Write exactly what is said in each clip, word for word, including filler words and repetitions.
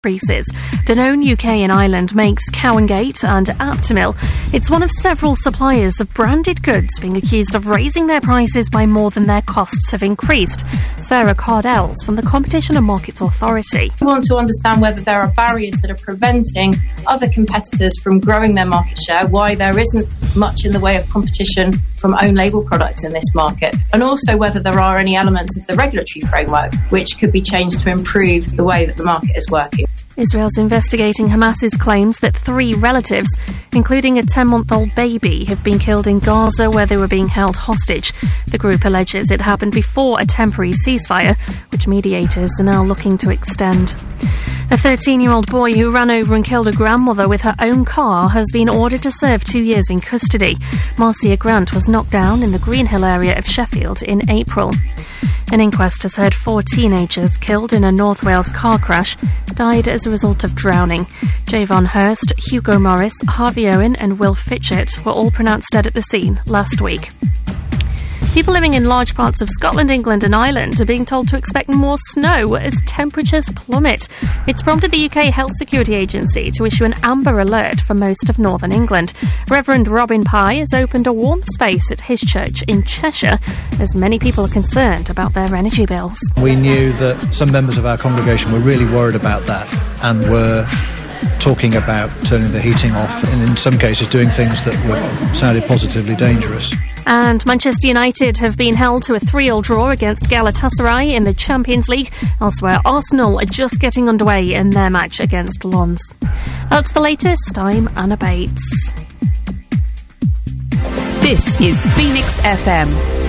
increases. Danone U K in Ireland makes Cowangate and Aptamil. It's one of several suppliers of branded goods being accused of raising their prices by more than their costs have increased. Sarah Cardell's from the Competition and Markets Authority. We want to understand whether there are barriers that are preventing other competitors from growing their market share, why there isn't much in the way of competition from own label products in this market, and also whether there are any elements of the regulatory framework which could be changed to improve the way that the market is working. Israel's investigating Hamas's claims that three relatives, including a ten-month-old baby, have been killed in Gaza where they were being held hostage. The group alleges it happened before a temporary ceasefire, which mediators are now looking to extend. A thirteen-year-old boy who ran over and killed a grandmother with her own car has been ordered to serve two years in custody. Marcia Grant was knocked down in the Greenhill area of Sheffield in April. An inquest has heard four teenagers killed in a North Wales car crash died as a result of drowning. Javon Hurst, Hugo Morris, Harvey Owen and Will Fitchett were all pronounced dead at the scene last week. People living in large parts of Scotland, England and Ireland are being told to expect more snow as temperatures plummet. It's prompted the U K Health Security Agency to issue an amber alert for most of northern England. Reverend Robin Pye has opened a warm space at his church in Cheshire as many people are concerned about their energy bills. We knew that some members of our congregation were really worried about that and were talking about turning the heating off and in some cases doing things that were sounded positively dangerous. And Manchester United have been held to a three-all draw against Galatasaray in the Champions League. Elsewhere, Arsenal are just getting underway in their match against Lens. That's the latest. I'm Anna Bates. This is Phoenix F M.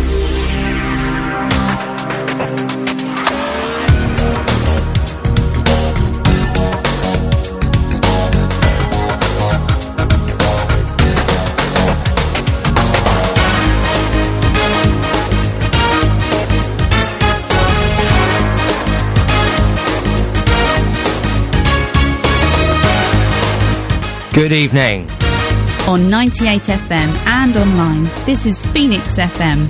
Good evening. On ninety-eight F M and online, this is Phoenix F M.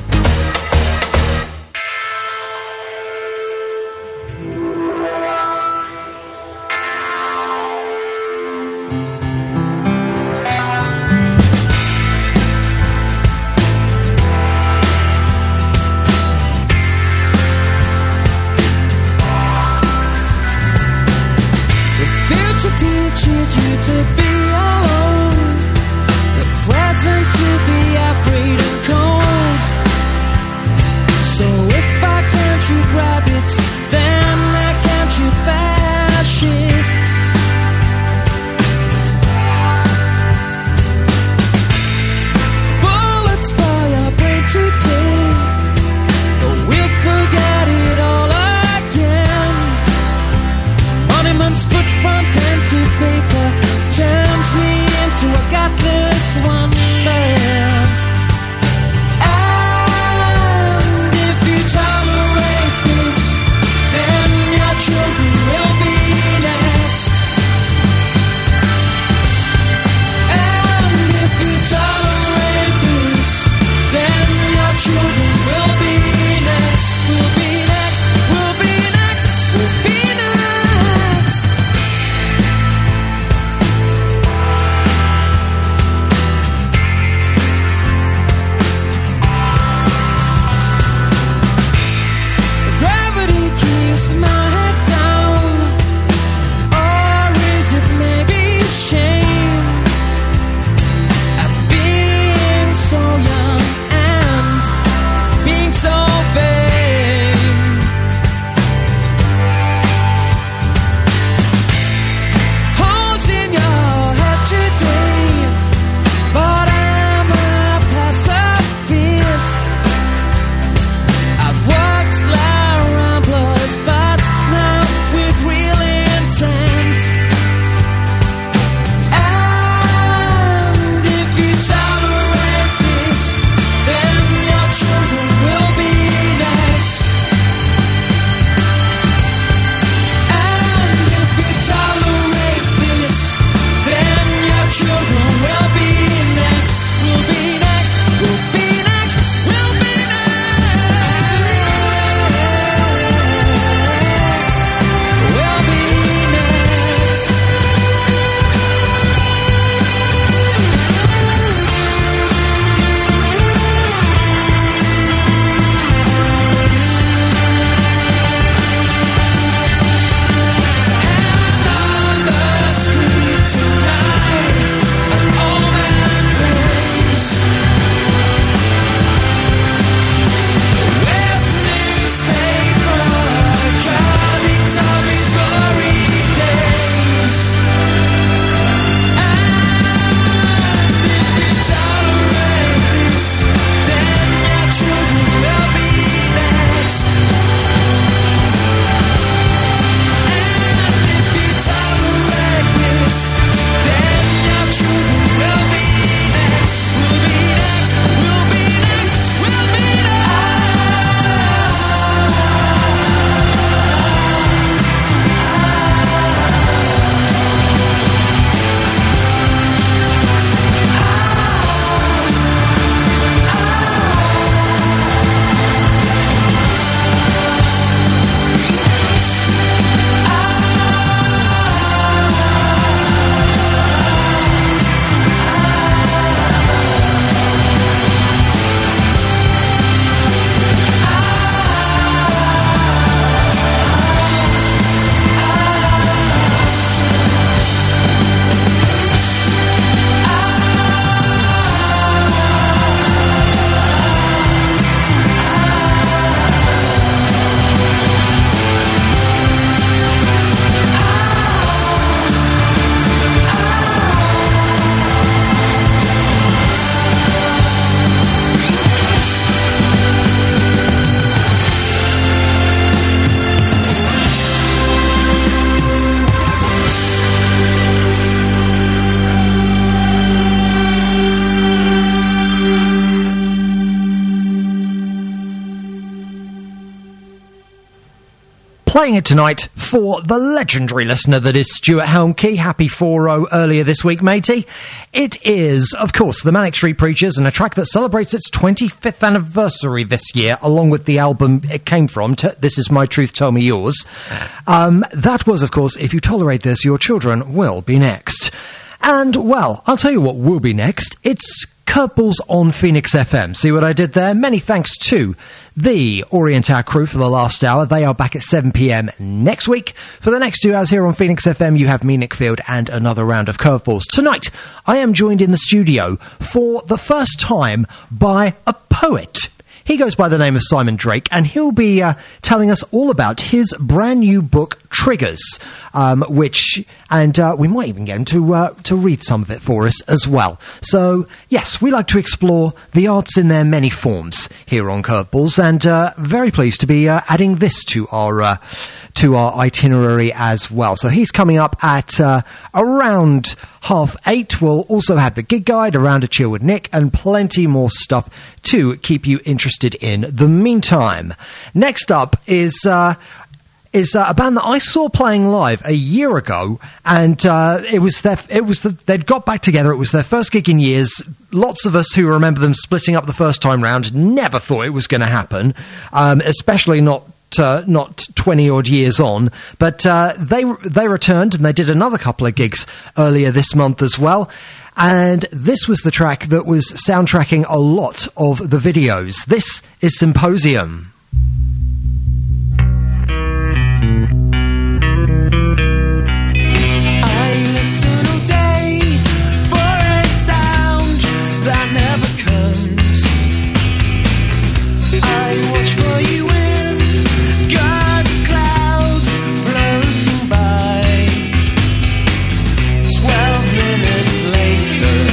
Playing it tonight for the legendary listener that is Stuart Helmke. Happy four oh earlier this week, matey. It is, of course, the Manic Street Preachers, and a track that celebrates its twenty-fifth anniversary this year, along with the album it came from, t- This Is My Truth, Tell Me Yours. Um, that was, of course, If You Tolerate This, Your Children Will Be Next. And, well, I'll tell you what will be next. It's Curveballs on Phoenix F M. See what I did there? Many thanks to the Orient Hour crew for the last hour. They are back at seven p.m. next week. For the next two hours here on Phoenix F M, you have me, Nick Field, and another round of Curveballs. Tonight, I am joined in the studio for the first time by a poet. He goes by the name of Simon Drake, and he'll be uh, telling us all about his brand new book, Triggers, um, which, and uh, we might even get him to, uh, to read some of it for us as well. So, yes, we like to explore the arts in their many forms here on Curveballs, and uh, very pleased to be uh, adding this to our... Uh, to our itinerary as well. So he's coming up at uh, around half eight. We'll also have the gig guide, Around a Chill with Nick, and plenty more stuff to keep you interested in the meantime. Next up is... Uh, is uh, a band that I saw playing live a year ago, and uh, it was their, it was the, they'd got back together. It was their first gig in years. Lots of us who remember them splitting up the first time round never thought it was going to happen, um, especially not Uh, not twenty odd years on, but uh, they they returned and they did another couple of gigs earlier this month as well. And this was the track that was soundtracking a lot of the videos. This is Symposium.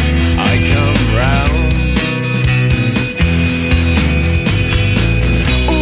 Oh,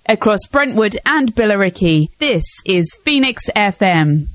across Brentwood and Billericay. This is Phoenix F M.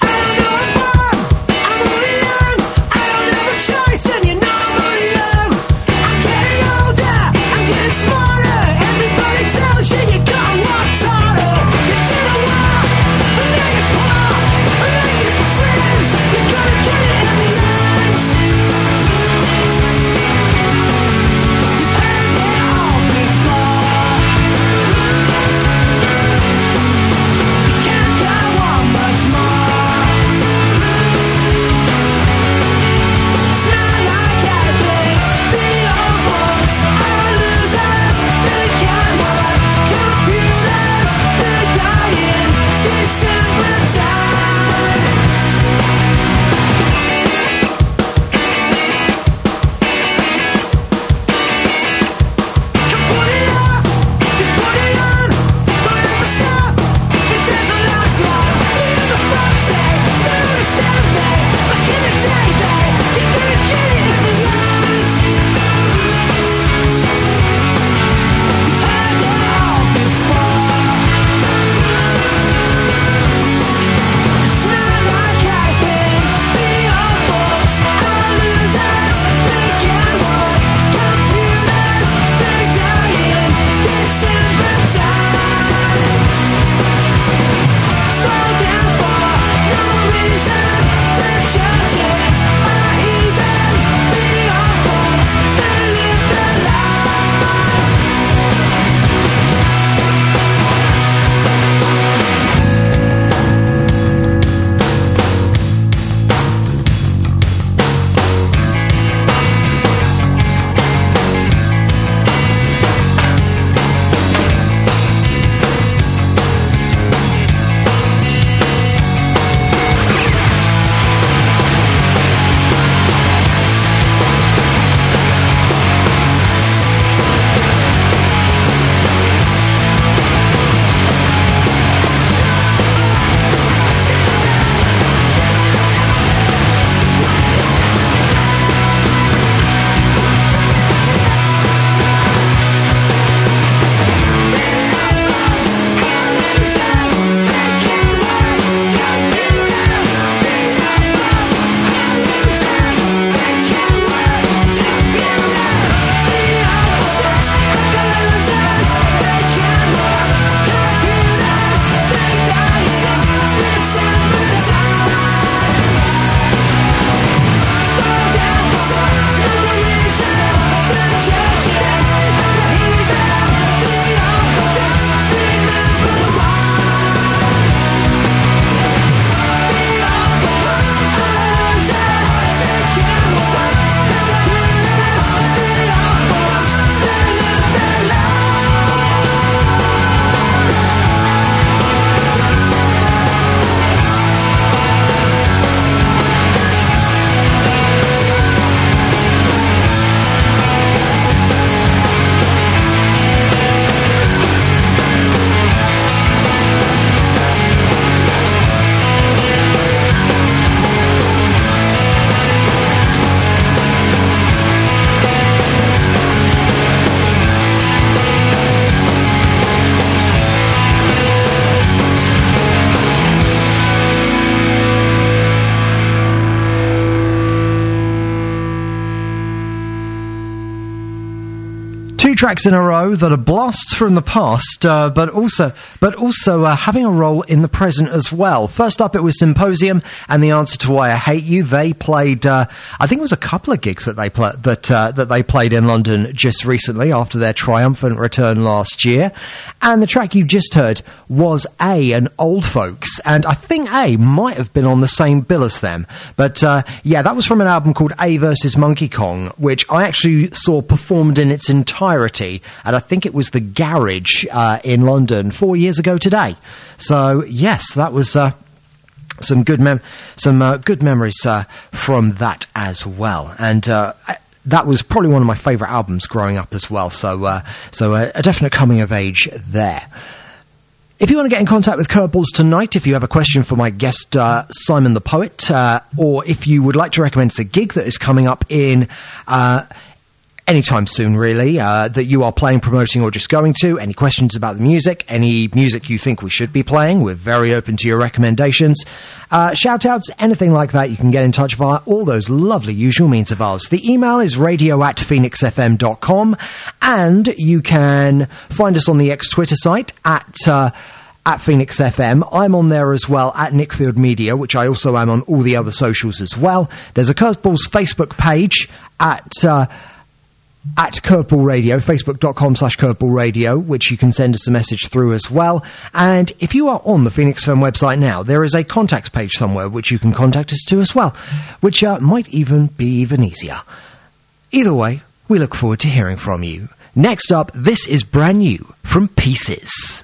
Tracks in a row that are blasts from the past, uh, but also but also uh, having a role in the present as well. First up, it was Symposium and The Answer to Why I Hate You. They played, uh, I think it was a couple of gigs that they pla- that uh, that they played in London just recently after their triumphant return last year. And the track you just heard was A, an Old Folks, and I think A might have been on the same bill as them. But uh, yeah, that was from an album called A versus Monkey Kong, which I actually saw performed in its entirety. And I think it was the Garage uh, in London four years ago today. So yes, that was uh, some good mem- some uh, good memories uh, from that as well. And uh, that was probably one of my favourite albums growing up as well. So uh, so uh, a definite coming of age there. If you want to get in contact with Curveballs tonight, if you have a question for my guest, uh, Simon the Poet, uh, or if you would like to recommend a gig that is coming up in... Uh, anytime soon, really, uh, that you are playing, promoting, or just going to. Any questions about the music, any music you think we should be playing, we're very open to your recommendations. Uh, shout-outs, anything like that, you can get in touch via all those lovely usual means of ours. The email is radio at phoenix f m dot com, and you can find us on the X-Twitter site at... Uh, at Phoenix F M. I'm on there as well at Nickfield Media, which I also am on all the other socials as well. There's a Curveballs Facebook page at uh, at Curveball Radio, facebook.com slash Curveball Radio, which you can send us a message through as well. And if you are on the Phoenix F M website now, there is a contacts page somewhere which you can contact us to as well, which uh, might even be even easier. Either way, we look forward to hearing from you. Next up, this is brand new from Pieces.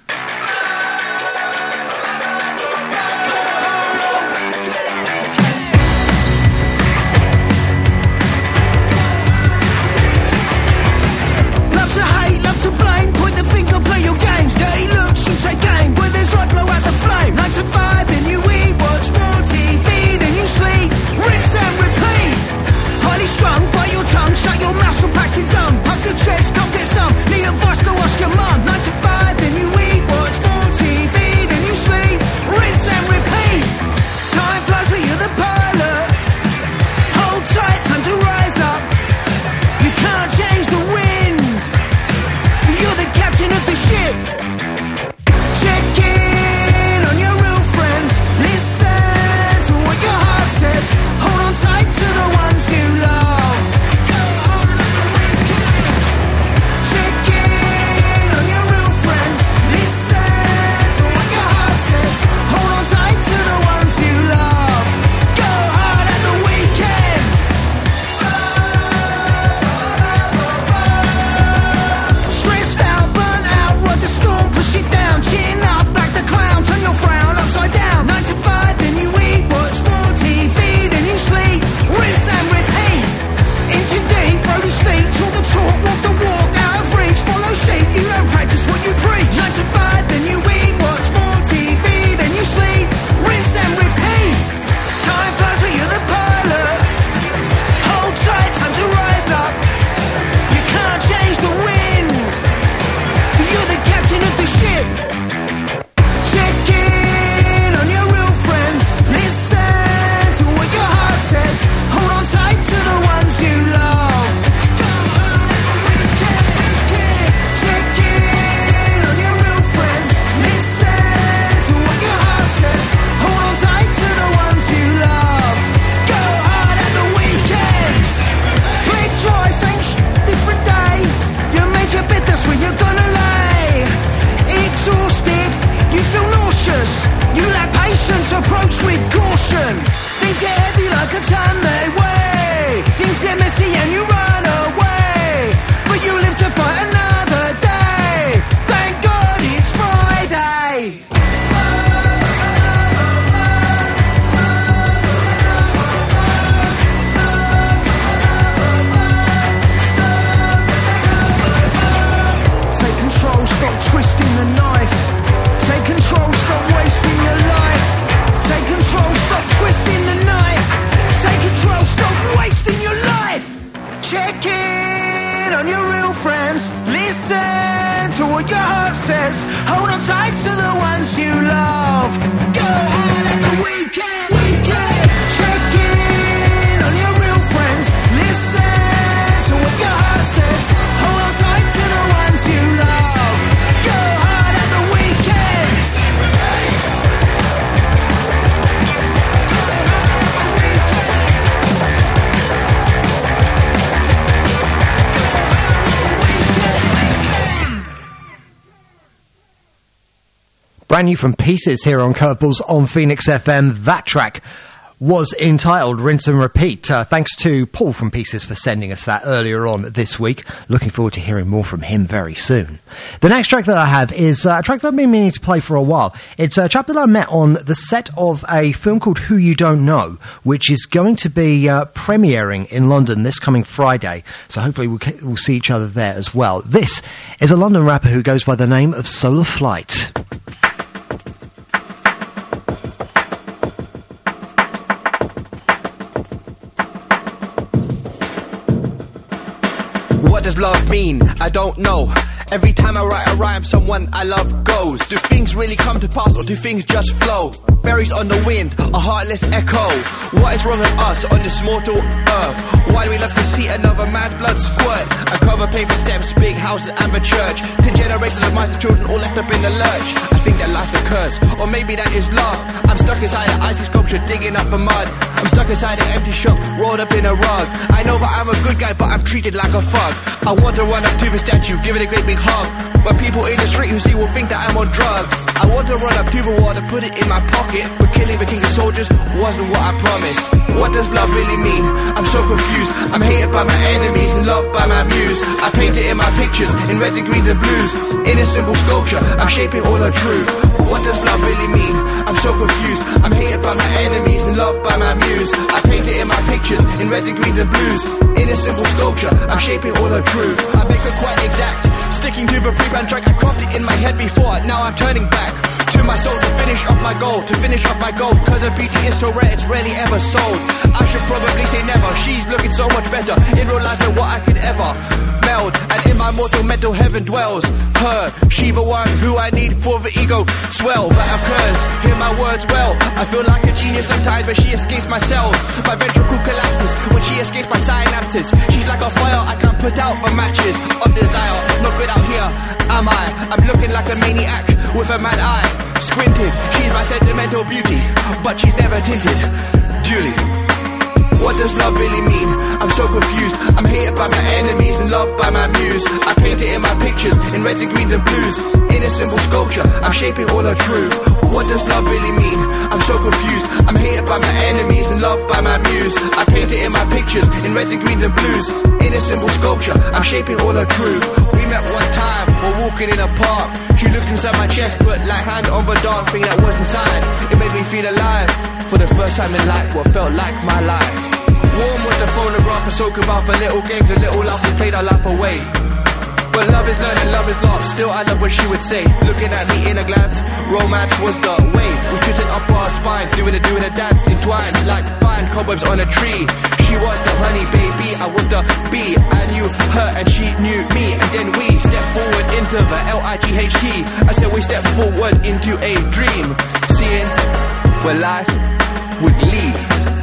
Brand new from Pieces here on Curveballs on Phoenix F M. That track was entitled Rinse and Repeat. Uh, thanks to Paul from Pieces for sending us that earlier on this week. Looking forward to hearing more from him very soon. The next track that I have is uh, a track that I've been meaning to play for a while. It's a chap that I met on the set of a film called Who You Don't Know, which is going to be uh, premiering in London this coming Friday. So hopefully we'll, we'll see each other there as well. This is a London rapper who goes by the name of Solar Flight. What What does love mean? I don't know. Every time I write a rhyme, someone I love goes. Do things really come to pass, or do things just flow? Berries on the wind, a heartless echo. What is wrong with us on this mortal earth? Why do we love to see another man's blood squirt? I cover pavement steps, big houses and the church. Ten generations of mice and children all left up in the lurch. I think that life's a curse, or maybe that is love. I'm stuck inside an icy sculpture digging up a mud. I'm stuck inside an empty shop, rolled up in a rug. I know that I'm a good guy, but I'm treated like a thug. I want to run up to the statue, give it a great big hug. But people in the street who see will think that I'm on drugs. I want to run up to the wall to put it in my pocket, but killing the king of soldiers wasn't what I promised. What does love really mean? I'm so confused. I'm hated by my enemies and loved by my muse. I paint it in my pictures in reds and greens and blues. In a simple sculpture, I'm shaping all the truth. What does love really mean? I'm so confused. I'm hated by my enemies and loved by my muse. I paint it in my pictures in reds and greens and blues. In a simple sculpture, I'm shaping all the truth. I make it quite exact, sticking to the pre-planned track. I crafted in my head before, now I'm turning back to my soul to finish off my goal, to finish off my goal. Cause her beauty is so rare, it's rarely ever sold. I should probably say never, she's looking so much better in real life than what I could ever meld. And in my mortal mental heaven dwells her, she the one who I need for the ego swell that occurs. Hear my words well, I feel like a genius sometimes, but she escapes my cells. My ventricle collapses when she escapes my synapses. She's like a fire, I can't put out the matches of desire. Not good out here, am I? I'm looking like a maniac with a mad eye, squinted. She's my sentimental beauty, but she's never tinted. Julie. What does love really mean? I'm so confused. I'm hated by my enemies and loved by my muse. I paint it in my pictures in reds and greens and blues. In a simple sculpture, I'm shaping all the truth. What does love really mean? I'm so confused. I'm hated by my enemies and loved by my muse. I paint it in my pictures in reds and greens and blues. In a simple sculpture, I'm shaping all the truth. We met one time while walking in a park. She looked inside my chest, put like hand on the dark thing that was inside. It made me feel alive for the first time in life, what felt like my life. Warm was the phonograph, I spoke about for little games, a little laugh, we played our life away. But love is learned and love is lost, still I love what she would say. Looking at me in a glance, romance was the way. We twisted up our spines, doing a, doing a dance, entwined like fine cobwebs on a tree. She was the honey baby, I was the bee. I knew her and she knew me, and then we stepped forward into the L I G H T. I said we stepped forward into a dream, seeing where life would lead.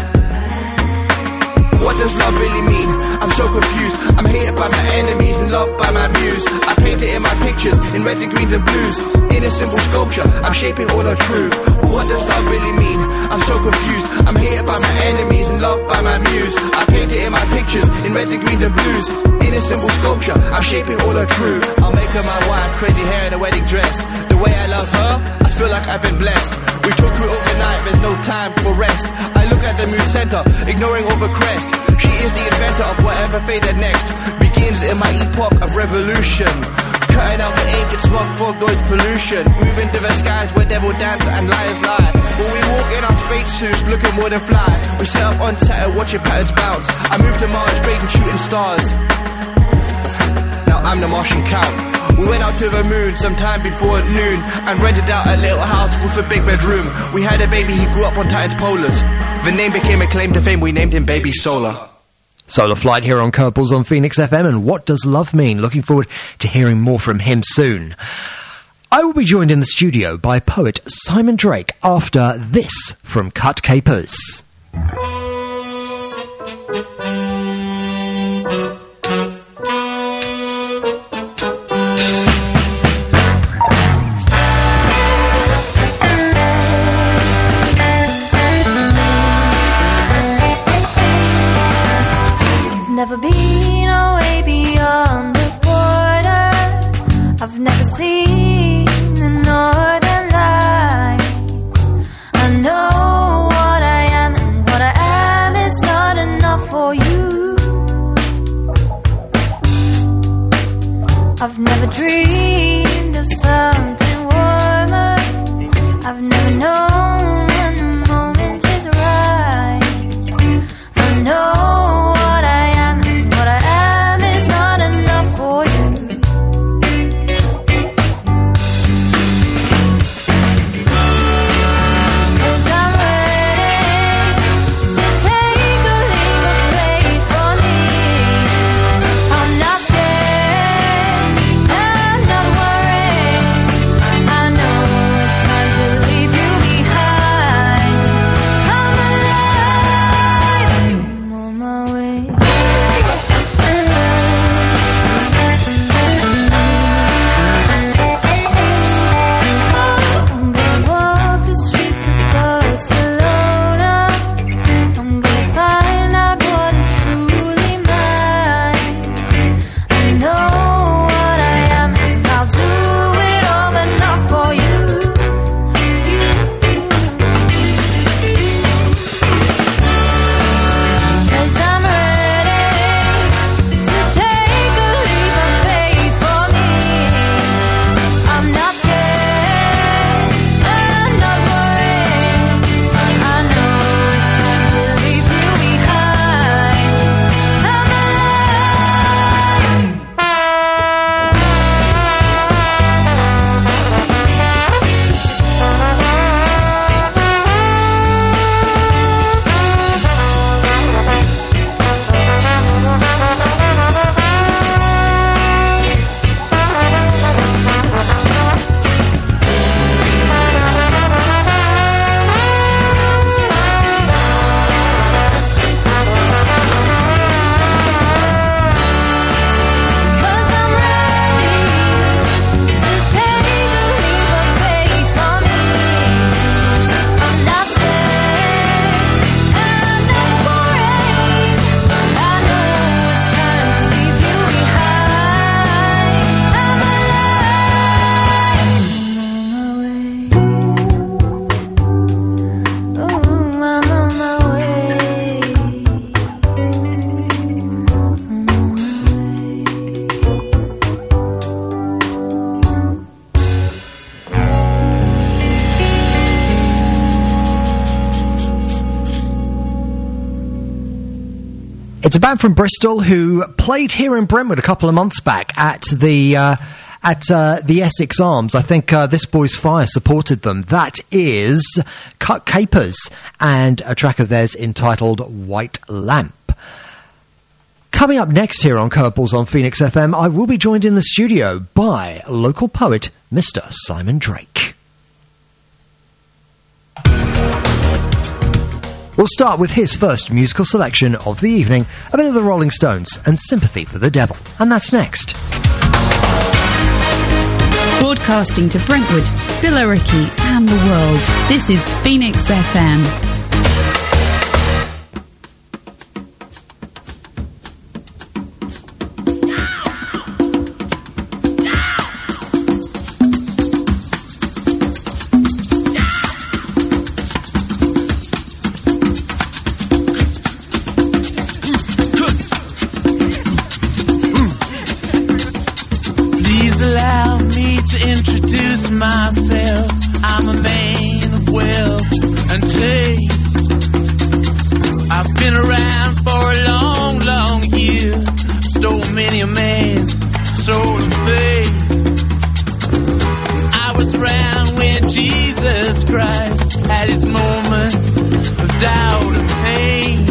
What does love really mean? I'm so confused. I'm hated by my enemies and loved by my muse. I paint it in my pictures in reds and greens and blues. In a simple sculpture, I'm shaping all the truth. What does love really mean? I'm so confused. I'm hated by my enemies and loved by my muse. I paint it in my pictures in reds and greens and blues. In a simple sculpture, I'm shaping all the truth. I'll make her my wife, crazy hair and a wedding dress. The way I love her, I feel like I've been blessed. We talk through overnight, there's no time for rest. I look at the mood center, ignoring all the crest. She is the inventor of whatever faded next. Begins in my epoch of revolution. Cutting out the ancient smog, fog, noise, pollution. Moving to the skies where devil dance and liars lie. When we walk in our spacesuits, looking more than fly. We set up on Saturn, watching patterns bounce. I move to Mars, straight and shooting stars. Now I'm the Martian Count. We went out to the moon sometime before noon and rented out a little house with a big bedroom. We had a baby, he grew up on Titan's polars. The name became a claim to fame, we named him Baby Solar. Solar Flight here on Curveballs on Phoenix F M, and what does love mean? Looking forward to hearing more from him soon. I will be joined in the studio by poet Simon Drake after this from Cut Capers. Never been away beyond the border. I've never seen the northern light. I know what I am, and what I am is not enough for you. I've never dreamed of something warmer. I've never known when the moment is right. I know I'm not scared. It's a band from Bristol who played here in Brentwood a couple of months back at the uh, at uh, the Essex Arms. I think uh, This Boy's Fire supported them. That is Cut Capers and a track of theirs entitled White Lamp. Coming up next here on Curveballs on Phoenix F M, I will be joined in the studio by local poet Mister Simon Drake. We'll start with his first musical selection of the evening, a bit of the Rolling Stones and Sympathy for the Devil. And that's next. Broadcasting to Brentwood, Billericay and the world, this is Phoenix F M. Myself, I'm a man of wealth and taste. I've been around for a long, long year. Stole many a man's soul and faith. I was around when Jesus Christ had his moment of doubt and pain.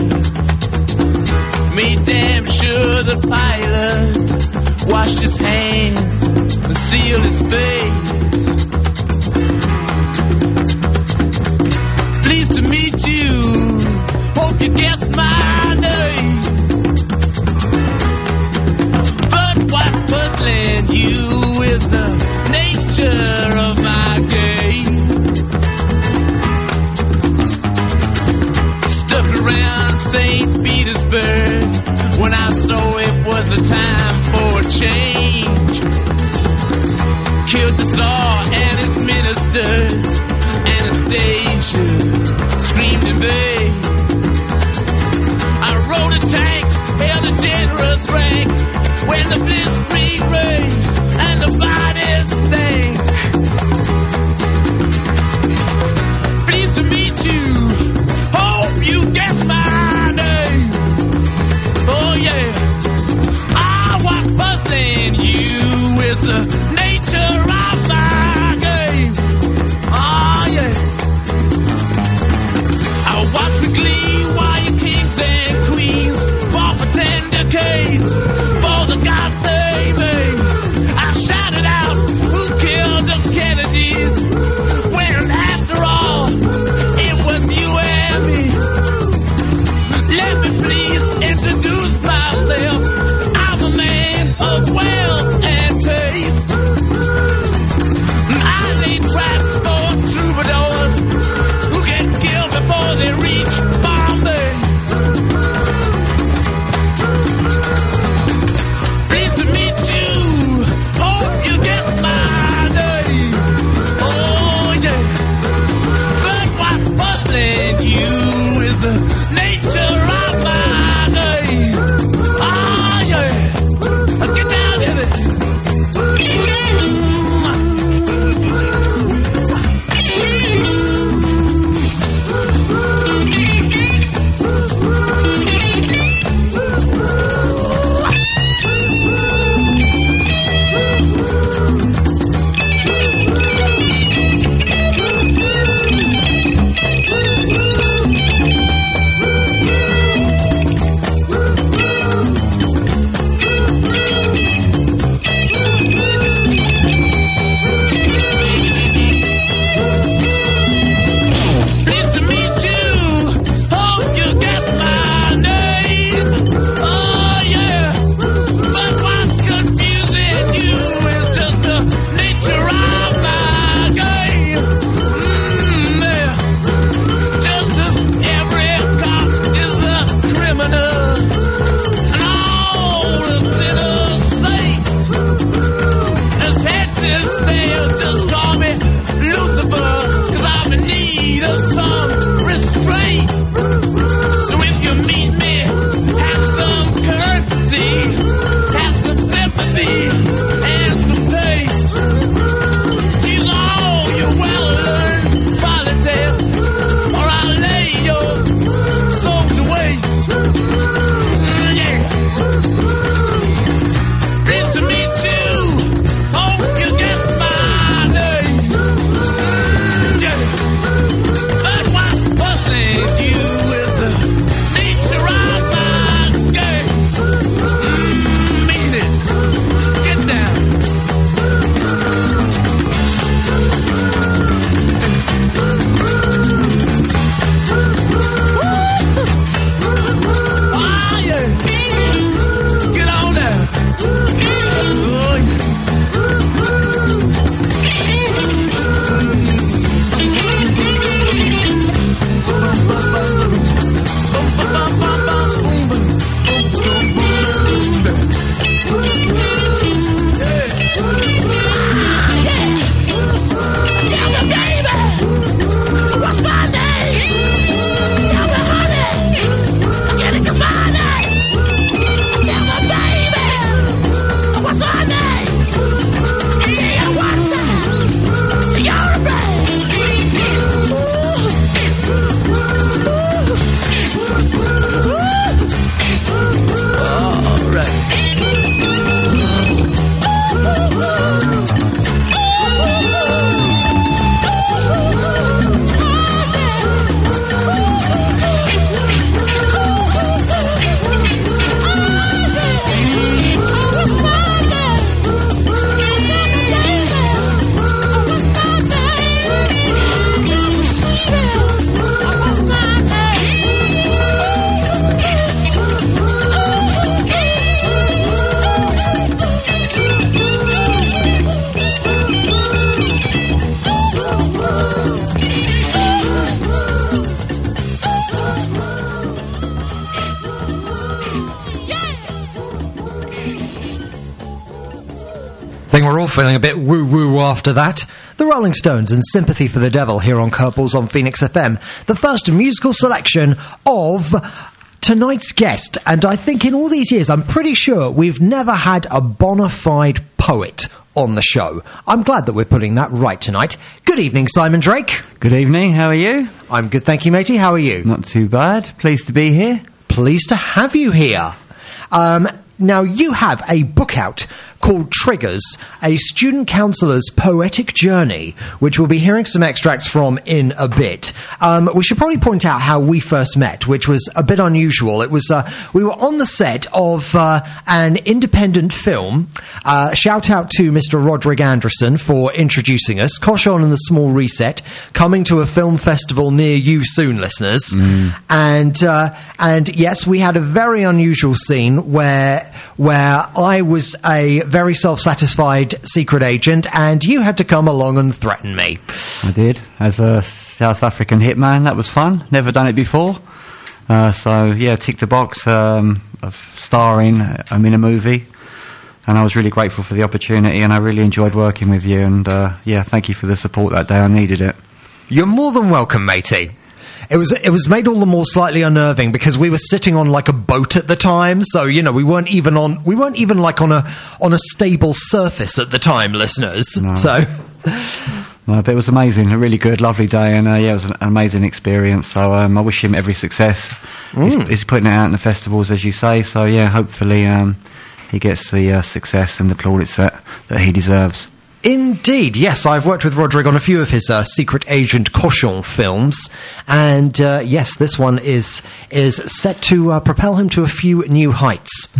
Made damn sure the pilot washed his hands and sealed his face. Pleased to meet you. Hope you guessed my name. But what's puzzling you is the nature of my game. Stuck around Saint Petersburg when I saw it was a time for a change. Killed the Tsar and his ministers. Anastasia screamed in vain. I rode a tank, held a generous rank when the blitzkrieg raged and the bodies stank. Pleased to meet you. Hope you guessed my name. Oh yeah. I was puzzling you with the nature of my game. Oh yeah. I watch with glee while your kings and queens fought for ten decades for the gods they made. I shouted out, who we're all feeling a bit woo-woo after that. The Rolling Stones and Sympathy for the Devil here on Curveballs on Phoenix F M. The first musical selection of tonight's guest. And I think in all these years, I'm pretty sure we've never had a bona fide poet on the show. I'm glad that we're putting that right tonight. Good evening, Simon Drake. Good evening, how are you? I'm good, thank you, matey. How are you? Not too bad. Pleased to be here. Pleased to have you here. Um, now, you have a book out called Triggers, a student counsellor's poetic journey, which we'll be hearing some extracts from in a bit. Um, we should probably point out how we first met, which was a bit unusual. It was uh, we were on the set of uh, an independent film. Uh, shout out to Mister Roderick Anderson for introducing us. Cochon and the Small Reset, coming to a film festival near you soon, listeners. Mm. And uh, and yes, we had a very unusual scene where where I was a very self-satisfied secret agent, and you had to come along and threaten me. I did, as a South African hitman. That was fun. Never done it before. Uh, so, yeah, ticked the box um, of starring um, in a movie, and I was really grateful for the opportunity, and I really enjoyed working with you, and, uh, yeah, thank you for the support that day. I needed it. You're more than welcome, matey. It was it was made all the more slightly unnerving because we were sitting on like a boat at the time, so you know we weren't even on we weren't even like on a on a stable surface at the time, listeners. No. So, no, but it was amazing, a really good, lovely day, and uh, yeah, it was an amazing experience. So um, I wish him every success. Mm. He's, he's putting it out in the festivals, as you say. So yeah, hopefully um, he gets the uh, success and the plaudits that, that he deserves. Indeed, yes, I've worked with Roderick on a few of his uh, Secret Agent Cochon films, and uh, yes, this one is is set to uh, propel him to a few new heights.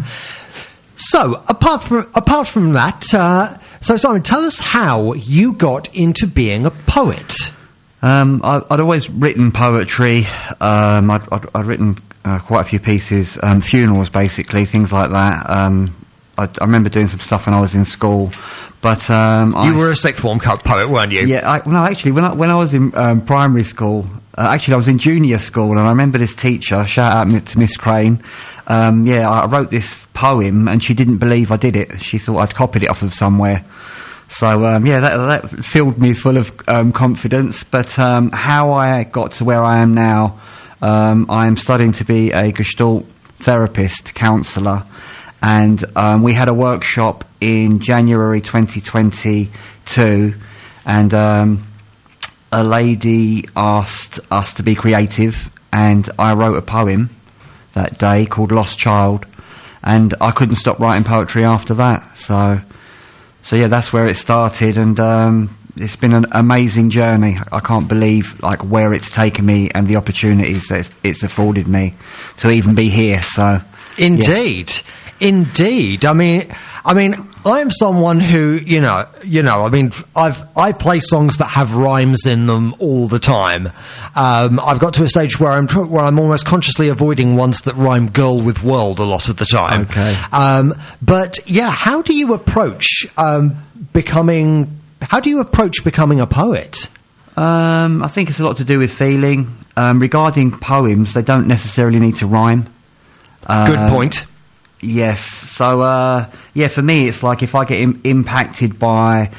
So, apart from apart from that, uh, so Simon, tell us how you got into being a poet. Um, I, I'd always written poetry. Um, I'd, I'd, I'd written uh, quite a few pieces, um, funerals, basically, things like that. Um, I, I remember doing some stuff when I was in school. But um, you I, were a sixth form poet, weren't you? Yeah, I, no, actually, when I, when I was in um, primary school, uh, actually I was in junior school, and I remember this teacher, shout out to Miss Crane, um, yeah, I wrote this poem, and she didn't believe I did it. She thought I'd copied it off of somewhere. So, um, yeah, that, that filled me full of um, confidence. But um, how I got to where I am now, um, I am studying to be a Gestalt therapist, counsellor. And um, we had a workshop in January twenty twenty-two, and um, a lady asked us to be creative, and I wrote a poem that day called Lost Child, and I couldn't stop writing poetry after that. So, so yeah, that's where it started, and um, it's been an amazing journey. I can't believe like where it's taken me and the opportunities that it's, it's afforded me to even be here. So, indeed. Yeah. Indeed. I mean, I mean, I am someone who, you know, you know, I mean, I've, I play songs that have rhymes in them all the time. Um, I've got to a stage where I'm, where I'm almost consciously avoiding ones that rhyme girl with world a lot of the time. Okay. Um, but yeah, how do you approach, um, becoming, how do you approach becoming a poet? Um, I think it's a lot to do with feeling. Um, regarding poems, they don't necessarily need to rhyme. Uh, Good point. Yes. So, uh, yeah, for me, it's like if I get im- impacted by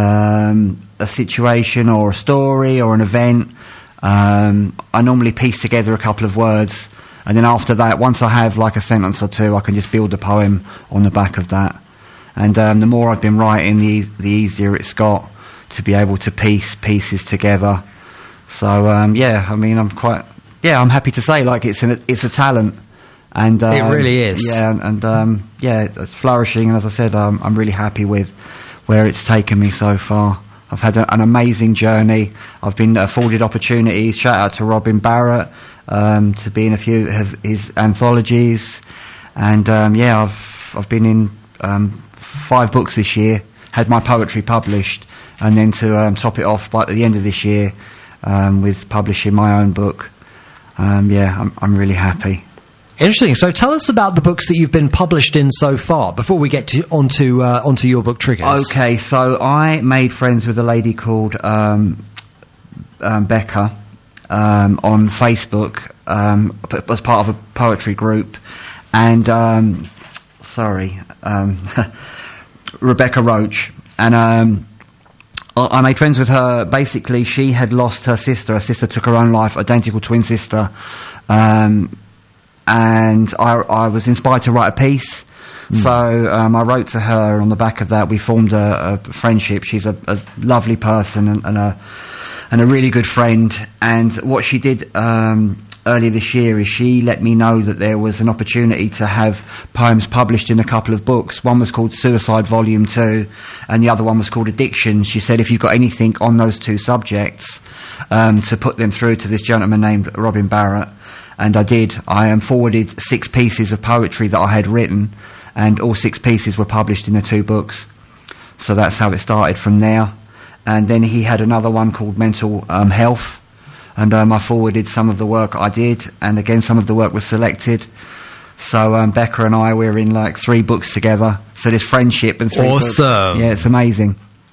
um, a situation or a story or an event, um, I normally piece together a couple of words, and then after that, once I have like a sentence or two, I can just build a poem on the back of that. And um, the more I've been writing, the, the easier it's got to be able to piece pieces together. So, um, yeah, I mean, I'm quite, yeah, I'm happy to say, like, it's an, it's a talent. And um, it really is. Yeah, and, and um, yeah, it's flourishing. And as I said, um, I'm really happy with where it's taken me so far. I've had a, an amazing journey. I've been afforded opportunities. Shout out to Robin Barrett um, to be in a few of his anthologies. And um, yeah, I've I've been in um, five books this year. Had my poetry published, and then to um, top it off by at the end of this year um, with publishing my own book. Um, yeah, I'm I'm really happy. Interesting. So tell us about the books that you've been published in so far before we get to, onto uh, onto your book Triggers. Okay, so I made friends with a lady called um, um, Becca um, on Facebook um, as part of a poetry group, and um, sorry, um, Rebecca Roach, and um, I, I made friends with her. Basically, she had lost her sister. Her sister took her own life, identical twin sister. Um, and I, I was inspired to write a piece. Mm. So um, I wrote to her. On the back of that, we formed a, a friendship. She's a, a lovely person and, and a and a really good friend. And what she did um, earlier this year is she let me know that there was an opportunity to have poems published in a couple of books. One was called Suicide Volume two, and the other one was called Addiction. She said, if you've got anything on those two subjects, um, to put them through to this gentleman named Robin Barrett. And I did. I um, forwarded six pieces of poetry that I had written, and all six pieces were published in the two books. So that's how it started from there. And then he had another one called Mental um, Health, and um, I forwarded some of the work I did, and again some of the work was selected. So um, Becca and I, we're in like three books together. So there's friendship and three awesome. books. Yeah, it's amazing.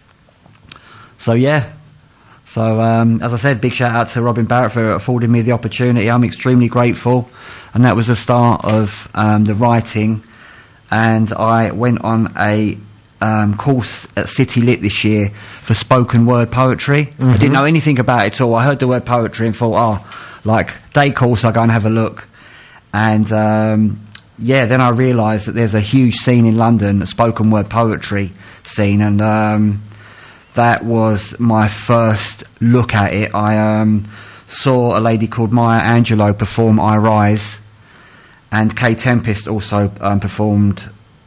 So yeah. So, um, as I said, big shout out to Robin Barrett for affording me the opportunity. I'm extremely grateful. And that was the start of um, the writing. And I went on a um, course at City Lit this year for spoken word poetry. Mm-hmm. I didn't know anything about it at all. I heard the word poetry and thought, oh, like, day course, I'll go and have a look. And, um, yeah, then I realised that there's a huge scene in London, a spoken word poetry scene. And... Um, that was my first look at it. I um, saw a lady called Maya Angelou perform I Rise, and Kay Tempest also um, performed.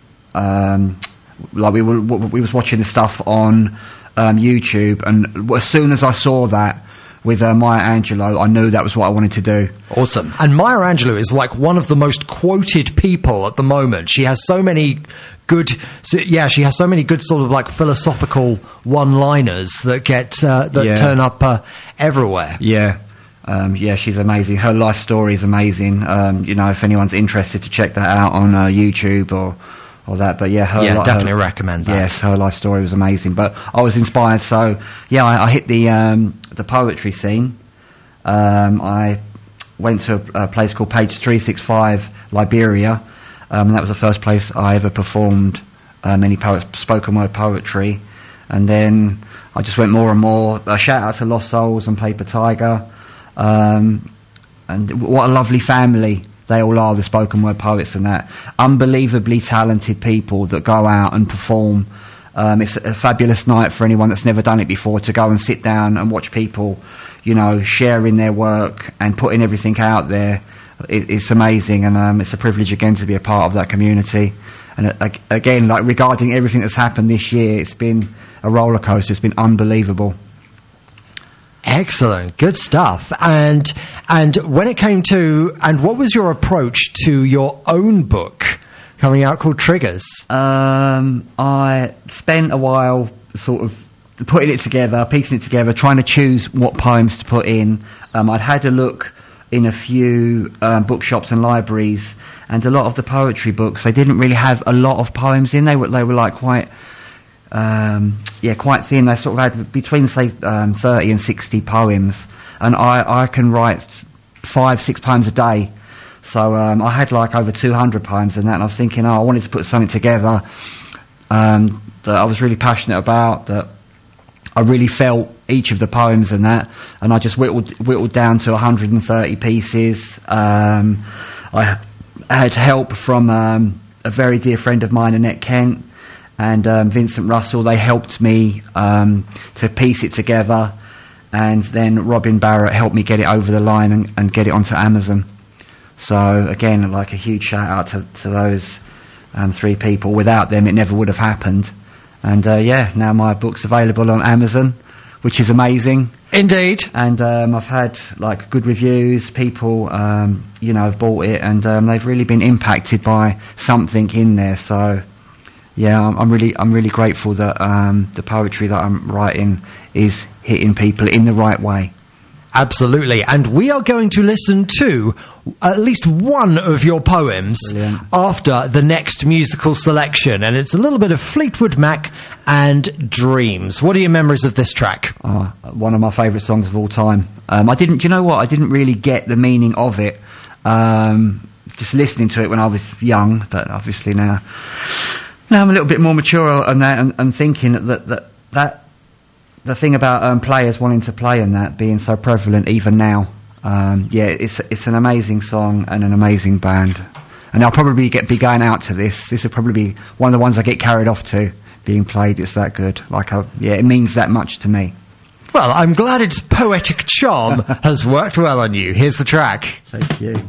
Um, like we were, we was watching the stuff on um, YouTube, and as soon as I saw that with uh, Maya Angelou, I knew that was what I wanted to do. Awesome. And Maya Angelou is like one of the most quoted people at the moment. She has so many good, so, yeah, she has so many good sort of like philosophical one-liners that get uh, that yeah. turn up uh, everywhere. Yeah, um, yeah, she's amazing. Her life story is amazing. Um, you know, if anyone's interested to check that out on uh, YouTube or or that, but yeah, her yeah, li- definitely her, recommend that. Yes, her life story was amazing. But I was inspired, so yeah, I, I hit the um, the poetry scene. Um, I went to a, a place called Page three sixty-five, Liberia. Um, and that was the first place I ever performed um, any poet, spoken word poetry. And then I just went more and more. A shout out to Lost Souls and Paper Tiger. Um, and what a lovely family they all are, the spoken word poets and that. Unbelievably talented people that go out and perform. Um, it's a fabulous night for anyone that's never done it before to go and sit down and watch people, you know, sharing their work and putting everything out there. It's amazing, and um, it's a privilege again to be a part of that community. And uh, again, like regarding everything that's happened this year, it's been a roller coaster. It's been unbelievable. Excellent, good stuff. And and when it came to, and what was your approach to your own book coming out called Triggers? Um, I spent a while sort of putting it together, piecing it together, trying to choose what poems to put in. Um, I'd had a look in a few um, bookshops and libraries, and a lot of the poetry books, they didn't really have a lot of poems in. They were they were like quite um, yeah quite thin. They sort of had between say um, thirty and sixty poems, and I, I can write five six poems a day. So um, I had like over two hundred poems in that, and I was thinking, oh, I wanted to put something together um, that I was really passionate about, that I really felt each of the poems and that, and I just whittled, whittled down to one hundred thirty pieces. Um, I had help from um, a very dear friend of mine, Annette Kent, and um, Vincent Russell. They helped me um, to piece it together, and then Robin Barrett helped me get it over the line and, and get it onto Amazon. So again, like a huge shout out to, to those um, three people. Without them, it never would have happened. And uh, yeah, now my book's available on Amazon, which is amazing. Indeed. And um, I've had like good reviews. People, um, you know, have bought it, and um, they've really been impacted by something in there. So yeah, I'm, I'm really, I'm really grateful that um, the poetry that I'm writing is hitting people in the right way. Absolutely. And we are going to listen to at least one of your poems Brilliant. After the next musical selection. And it's a little bit of Fleetwood Mac and Dreams. What are your memories of this track? Oh, one of my favourite songs of all time. Um, I didn't, do you know what? I didn't really get the meaning of it. Um, just listening to it when I was young, but obviously now Now I'm a little bit more mature on that, and, and thinking that that that the thing about um, players wanting to play and that being so prevalent even now. Um, yeah, it's it's an amazing song and an amazing band, and I'll probably get be going out to this. This will probably be one of the ones I get carried off to being played. It's that good. Like, I, yeah, it means that much to me. Well, I'm glad its poetic charm has worked well on you. Here's the track. Thank you.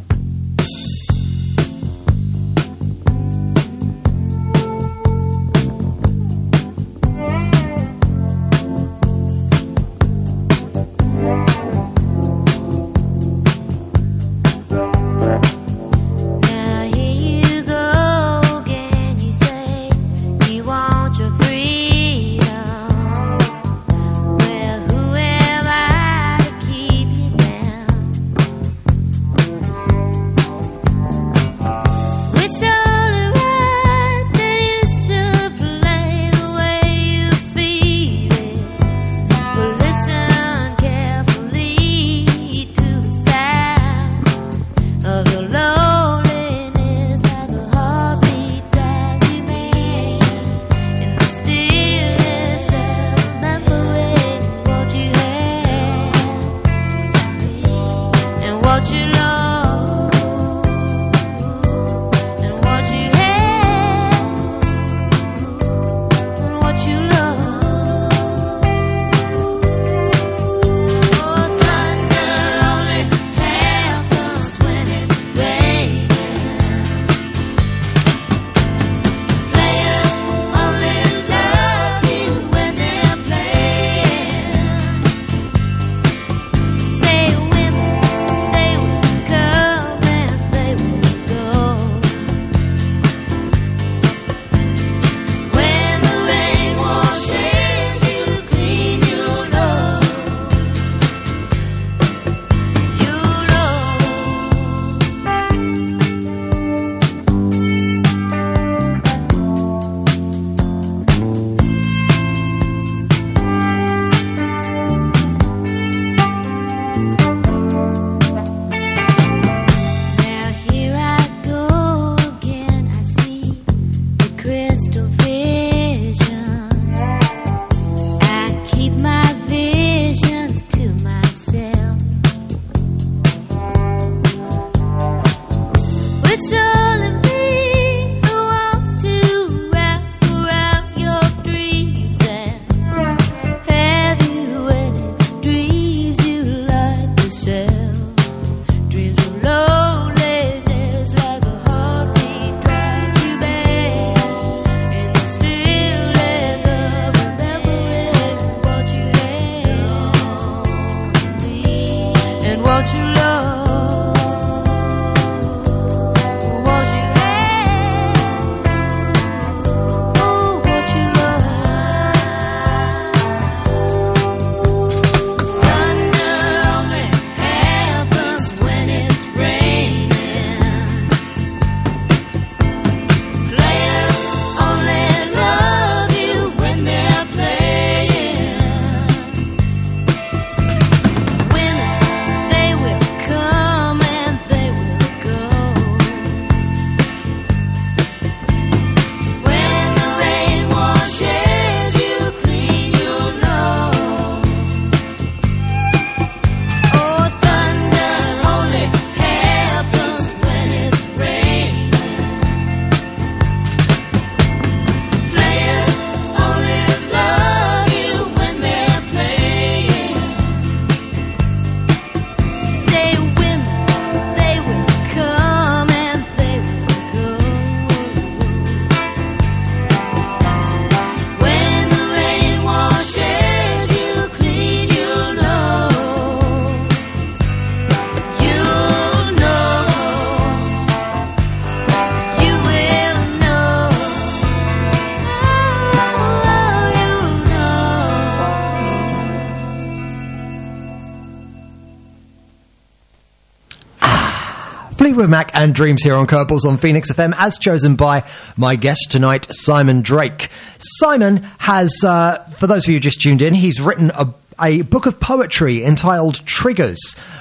Fleetwood Mac and Dreams here on Curveballs on Phoenix F M, as chosen by my guest tonight, Simon Drake. Simon has, uh, for those of you who just tuned in, he's written a, a book of poetry entitled Triggers,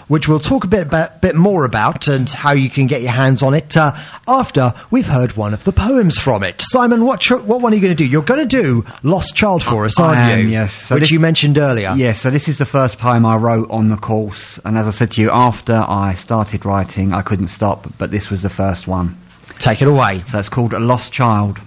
which we'll talk a bit, about, bit more about and how you can get your hands on it uh, after we've heard one of the poems from it. Simon, what, tr- what one are you going to do? You're going to do Lost Child for us, aren't I am, you? yes. So which this- you mentioned earlier. Yes, so this is the first poem I wrote on the course, and as I said to you, after I started writing, I couldn't stop, but this was the first one. Take it away. So it's called A Lost Child.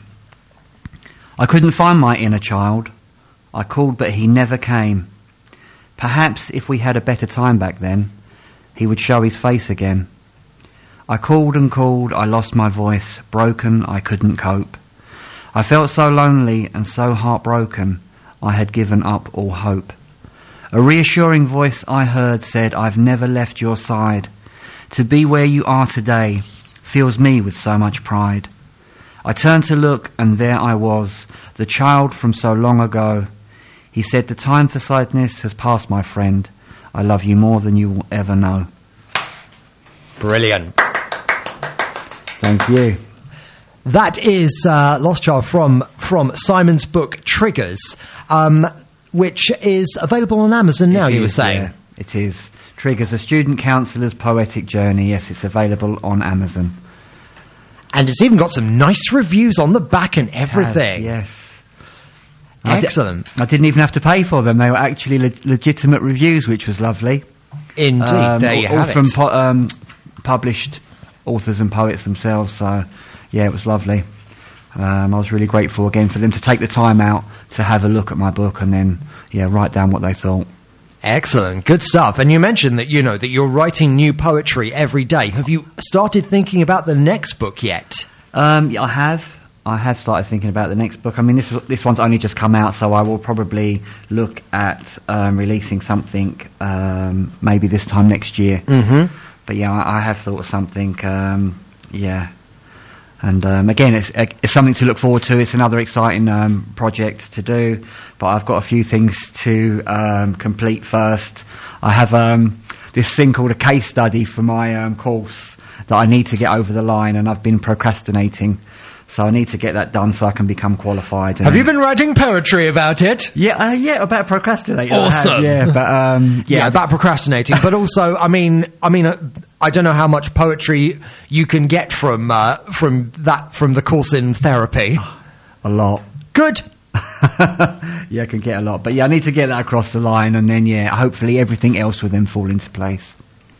I couldn't find my inner child. I called, but he never came. Perhaps if we had a better time back then, he would show his face again. I called and called, I lost my voice, broken, I couldn't cope. I felt so lonely and so heartbroken, I had given up all hope. A reassuring voice I heard said, I've never left your side. To be where you are today fills me with so much pride. I turned to look, and there I was, the child from so long ago. He said, the time for sadness has passed, my friend. I love you more than you will ever know. Brilliant. Thank you. That is uh, Lost Child from, from Simon's book, Triggers, um, which is available on Amazon now, It you were is, saying. yeah, it is. Triggers, a student counsellor's poetic journey. Yes, it's available on Amazon. And it's even got some nice reviews on the back and everything. It has, yes. Excellent. I, di- I didn't even have to pay for them. They were actually le- legitimate reviews, which was lovely. Indeed, Um, there you all have from it. po- um, published authors and poets themselves. So, yeah, it was lovely. Um, I was really grateful again for them to take the time out to have a look at my book and then, yeah, write down what they thought. Excellent, good stuff. And you mentioned that, you know, that you're writing new poetry every day. Have you started thinking about the next book yet? Um, yeah, I have. I have started thinking about the next book. I mean, this this one's only just come out, so I will probably look at um, releasing something um, maybe this time next year. Mm-hmm. But yeah, I, I have thought of something. Um, yeah, and um, again, it's, it's something to look forward to. It's another exciting um, project to do, but I've got a few things to um, complete first. I have um, this thing called a case study for my um, course that I need to get over the line, and I've been procrastinating. So I need to get that done so I can become qualified. Have you been writing poetry about it? Yeah, uh, yeah, about procrastinating. I have, Awesome. yeah, but um, Yeah, yeah, about procrastinating, but also, I mean, I mean, uh, I don't know how much poetry you can get from uh, from that from the course in therapy. a lot. Good. Yeah, I can get a lot, but yeah, I need to get that across the line, and then yeah, hopefully everything else will then fall into place.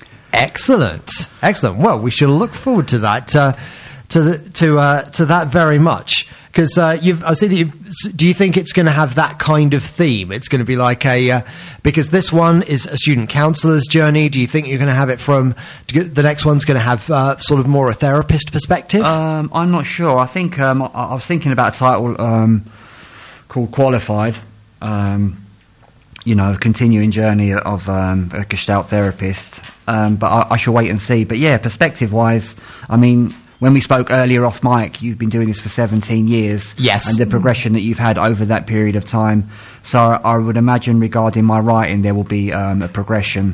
Excellent, excellent. Well, we shall look forward to that. Uh, to the, to uh, to that very much, because uh, you've I see that you've, do you think it's going to have that kind of theme? It's going to be like a uh, because this one is a student counsellor's journey. Do you think you're going to have it from do you, the next one's going to have uh, sort of more a therapist perspective? Um, I'm not sure. I think um, I, I was thinking about a title um, called Qualified. Um, you know, a continuing journey of um, a Gestalt therapist. Um, but I, I shall wait and see. But yeah, perspective-wise, I mean, when we spoke earlier off mic, you've been doing this for seventeen years. Yes. And the progression that you've had over that period of time. So I would imagine regarding my writing, there will be um, a progression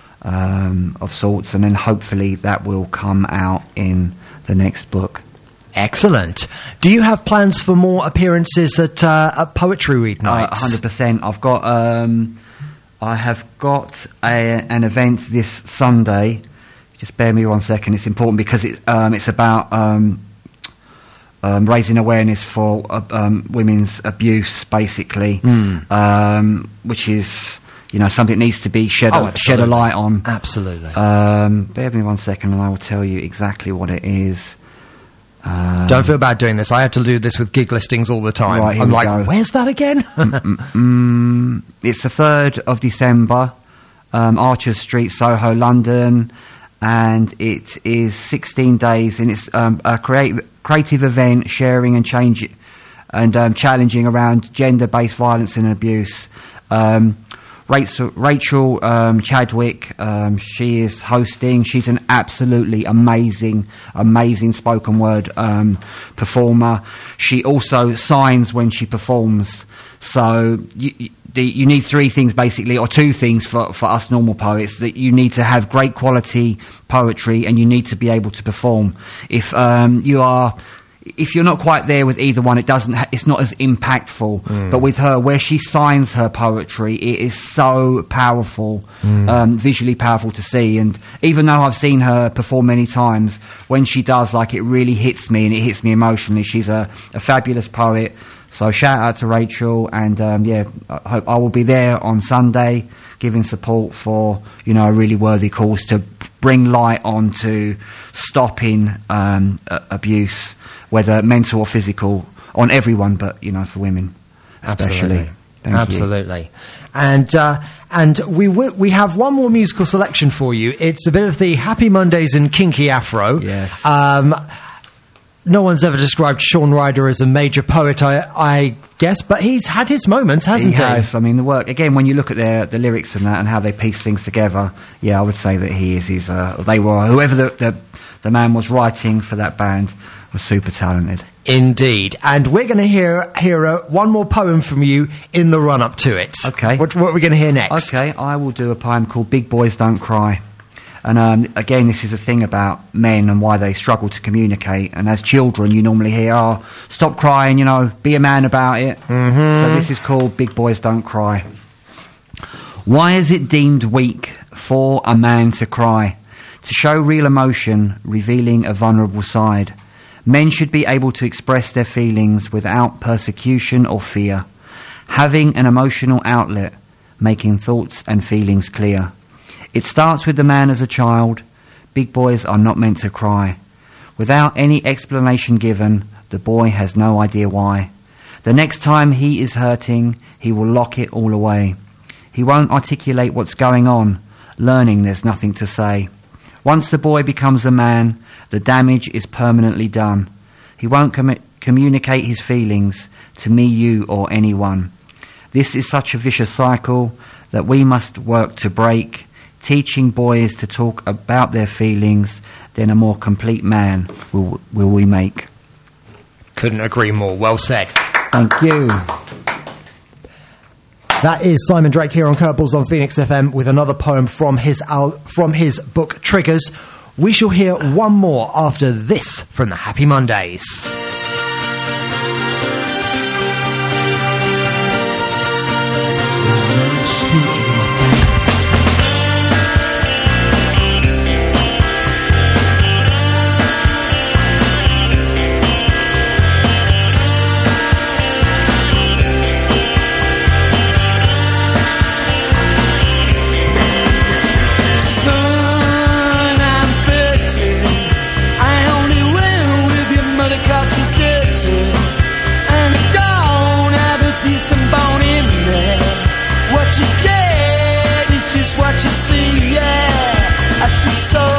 um, of sorts, and then hopefully that will come out in the next book. Excellent. Do you have plans for more appearances at, uh, at Poetry Read Nights? one hundred percent. I've got, um, I have got a, an event this Sunday. Just bear me one second. It's important because it, um, it's about um, um, raising awareness for uh, um, women's abuse, basically, Mm. um, which is, you know, something that needs to be shed, Oh, a, shed a light on. Absolutely. Um, bear me one second and I will tell you exactly what it is. Um, Don't feel bad doing this. I have to do this with gig listings all the time. Right, here I'm we like, go. where's that again? Mm, it's the third of December, um, Archers Street, Soho, London, and it is sixteen days, and it's um, a create, creative event sharing and change and um, challenging around gender-based violence and abuse. Um, Rachel, Rachel um, Chadwick, um, she is hosting. She's an absolutely amazing, amazing spoken word um, performer. She also signs when she performs. So you, you, the, you need three things basically, or two things for, for us normal poets. That you need to have great quality poetry, and you need to be able to perform. If um, you are if you're not quite there with either one, it doesn't. Ha- it's not as impactful. Mm. But with her, where she signs her poetry, it is so powerful, mm. um, visually powerful to see. And even though I've seen her perform many times, when she does, like, it really hits me, and it hits me emotionally. She's a, a fabulous poet. So shout out to Rachel, and um, yeah, I hope I will be there on Sunday, giving support for, you know, a really worthy cause to bring light on to stopping um, a- abuse, whether mental or physical, on everyone, but, you know, for women especially. Absolutely. Thank Absolutely. you. And uh, and we w- we have one more musical selection for you. It's a bit of the Happy Mondays and Kinky Afro. Yes. Um, no one's ever described Shaun Ryder as a major poet, I, I guess, but he's had his moments, hasn't he? He has. I mean, the work, again, when you look at their, the lyrics and that and how they piece things together, yeah, I would say that he is, he's, uh, they were, whoever the, the, the man was writing for that band was super talented. Indeed. And we're going to hear, hear uh, one more poem from you in the run-up to it. Okay. What, what are we going to hear next? Okay, I will do a poem called Big Boys Don't Cry. And um, again, this is a thing about men and why they struggle to communicate. And as children, you normally hear, oh, stop crying, you know, be a man about it. Mm-hmm. So this is called Big Boys Don't Cry. Why is it deemed weak for a man to cry? To show real emotion, revealing a vulnerable side. Men should be able to express their feelings without persecution or fear. Having an emotional outlet, making thoughts and feelings clear. It starts with the man as a child. Big boys are not meant to cry. Without any explanation given, the boy has no idea why. The next time he is hurting, he will lock it all away. He won't articulate what's going on, learning there's nothing to say. Once the boy becomes a man, the damage is permanently done. He won't com- communicate his feelings to me, you, or anyone. This is such a vicious cycle that we must work to break. Teaching boys to talk about their feelings, then a more complete man will, will we make. Couldn't agree more. Well said. Thank you. That is Simon Drake here on Curveballs on Phoenix F M with another poem from his al- from his book Triggers. We shall hear one more after this from the Happy Mondays. What you get is just what you see, yeah. I should so